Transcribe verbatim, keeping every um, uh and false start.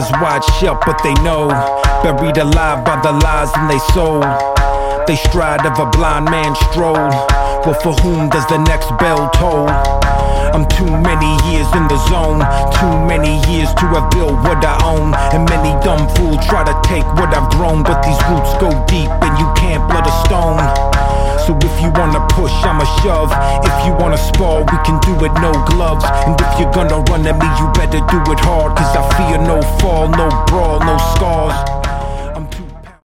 eyes wide shut, but they know, buried alive by the lies in they soul. They stride of a blind man's stroll. Well, for whom does the next bell toll? I'm too many years in the zone, too many years to have built what I own. And many dumb fools try to take what I've grown, but these roots go deep and you can't blood a stone. So if you wanna push, I'ma shove. If you wanna spar, we can do it, no gloves. And if you're gonna run at me, you better do it hard, cause I fear no fall, no brawl, no scars.